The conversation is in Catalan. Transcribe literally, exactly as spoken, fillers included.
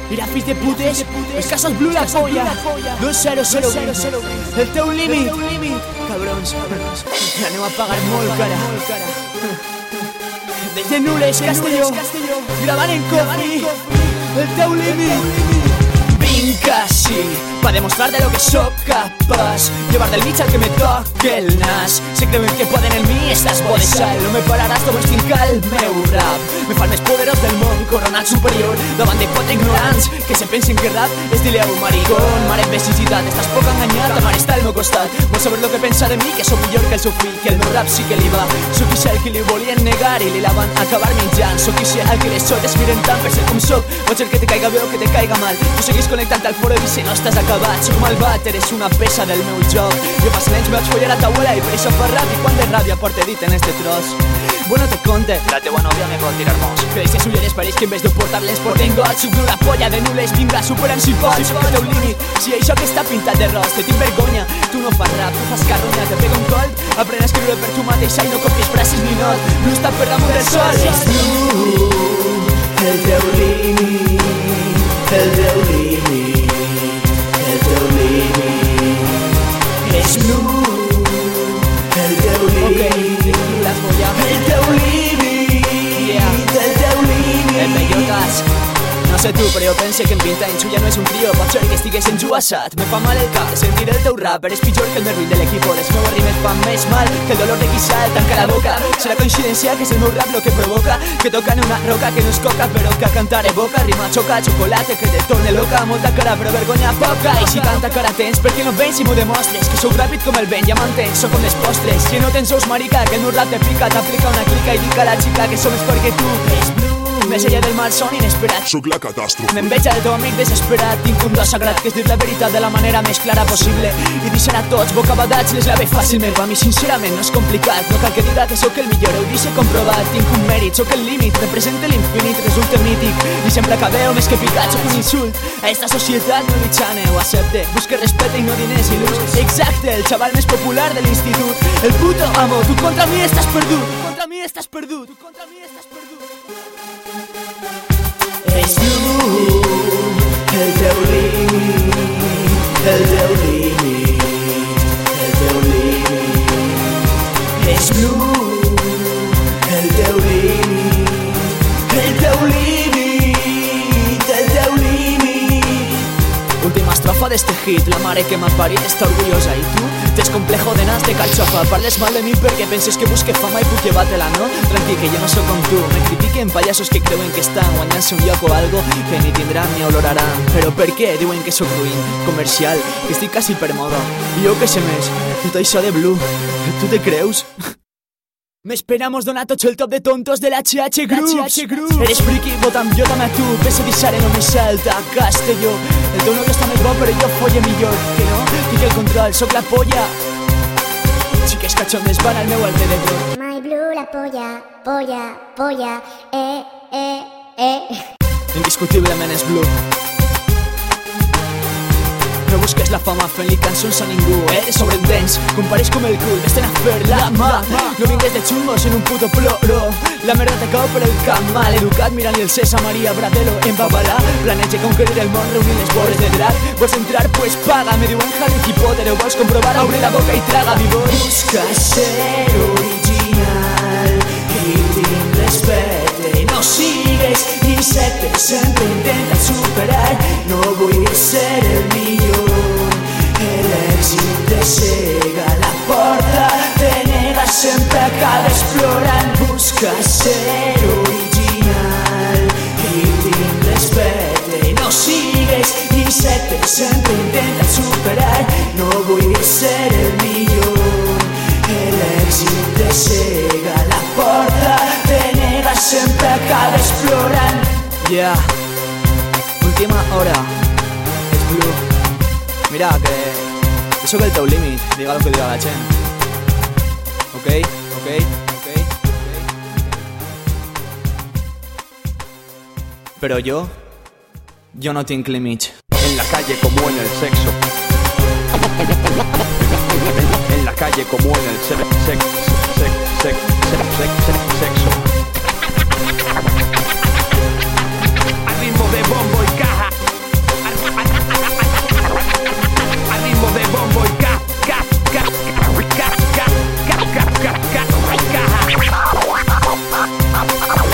Mira, fills de putes, els casos Blue la polla. Dos zero zero zero, el teu límit. Cabrons, aneu a pagar molt cara. Des de Nules, Castelló, gravant en Coffee, el teu límit. Vinc així, pa demostrar de lo que sóc capaç, llevar del mig al que me toque el nas. Se creuen que poden en mi, estàs bodejal. No me pararàs, tot estic al meu rap. Me fa el més poderós del món, coronat superior, davant de quatre ignorants que se pensen que rap és dileu maricón. Mare en necessitat, estàs poc enganyat, ta mare està al meu costat. Vol saber lo que pensa de mi, que sóc millor que el seu fill, que el meu rap sí que li va. Sóc ixe el que li volien negar i li la van acabar menjant. Sóc ixe el que les sotes miren tant per ser com sóc. Pot ser que te caiga bé o que te caiga mal, tu seguis connectant al foro i si no estàs acabat. Sóc malvat, eres una peça del meu joc. Jo fa cent anys me vaig follar a ta abuela i per això fa rap, i quan de ràbia porte dit en este tros. Bueno, te conte, la teua nòvia me pot tirar mos. Creix que ulleres pareix que en vez de portar-les porten gots. Suc d'una polla de Nules, vinga, supera'm si pots. Sóc el teu límit, si això que està pintat de ros. Te tinc vergonya, tu no fas rap, tu fas carronya. Te pega un colp, aprèn a escriure per tu mateixa i no copies frases ni not. Blue està per damunt del sol. És Blue, el teu límit, el teu límit, el teu límit. És Blue, el teu límit, el teu límit, el teu límit. El bellotas. No sé tu, però jo pense que en vint anys ja no és un trio. Pot ser que estigués enjuassat. Me fa mal el cap sentir el teu rap. Eres pitjor que el merrull de l'equipo. Les meues rimes fan més mal que el dolor de qui sal. Tanca la boca. Serà coincidència que és el meu rap lo que provoca que tocan una roca que no és coca però que a cantar evoca. Rima xoca, xocolate que te torne loca. Molta cara però vergonya poca. I si tanta cara tens, per què no vens i m'ho demostres? Que sóc ràpid com el vent, ja m'entens, sóc com les postres. Si no tens ous marica, que el meu rap te pica. T'aplica una clica i dic a la xica que som més fort que tu. És Blue. Més allà del mal son inesperat. Sóc la catàstrofe. M'enveja del teu amic desesperat. Tinc un do sagrat que és dir la veritat de la manera més clara possible i deixar a tots bocabadats les lave fàcilment. Per mi sincerament no és complicat. No cal que diga que sóc el millor, heu vist comprovat. Tinc un mèrit, sóc el límit, represente l'infinit, resulta mític i sempre acabeu més que picat. Sóc un insult a esta societat, no li xane, ho accepte. Busque respecte i no diners i l'ús. Exacte, el xaval més popular de l'institut. El puto amo, tu contra mi estàs perdut. Tu contra mi estàs perdut. Tu contra mi estàs perdut. És Blue, el teu límit, el teu límit, el teu límit. És Blue, el teu límit, el teu límit, el teu límit. Última estrofa d'este hit, la mare que m'ha parit està orgullosa i tu tens complejo de nas de calxofa. Parles mal de mi perquè penses que busque fama i puc llevar-te-la, no? Tranquil, que jo no sóc com tu. Me critiquen pallassos que creuen que estan guanyant-se un lloc o algo que ni tindran ni oloraran. Però per què diuen que sóc ruïn, comercial, que estic quasi per moda? I jo què sé més, tot això de Blue, tu te creus? M'esperamos donar tots el top de tontos de la H H Groups. Eres friki, vota'm jo també a tu. Peso deixaré no me salta, Castelló. El teu novio està més bo però jo folle millor. Que no? Tinc el control, sóc la polla. Xiques cachondes van al meu alrededor. My Blue la polla, polla, polla, eh, eh, eh. Indiscutiblement és Blue. No busques la fama fent-li cançons a ningú. Eres sobreentens, compares com el cul. Vés-te'n a fer la mà. No vingues de xungos en un puto ploro. La merda te cau per el camp. Mal educat mirant-li el César Maria Bradelo en Babalà. Planeja conquerir el món reunint les boles de drac. Vols entrar? Pues paga. Me diuen Harry Potter. Ho vols comprovar? Obre la boca i traga mi voz. Busca ser original i tinc respecte. No sigues insecte, sempre intenta superar. No vull ser el millor. L'èxit te cega la porta, te nega, sempre acaba explorant. Busca ser original i tinc respecte. No sigues insecte, sempre intenta superar. No vull ser el millor. L'èxit te cega la porta, te nega, sempre acaba explorant. Yeah, última hora, és Blue. Mira, que, que sóc el teu límit, diga el que diga la gent. Ok, ok, ok, ok. Però jo, jo no tinc límits. En la calle como en el sexo. En la calle como en el sexo. Sexo, sexo, sexo, sexo. Al ritmo de bombo y caja. Castillo.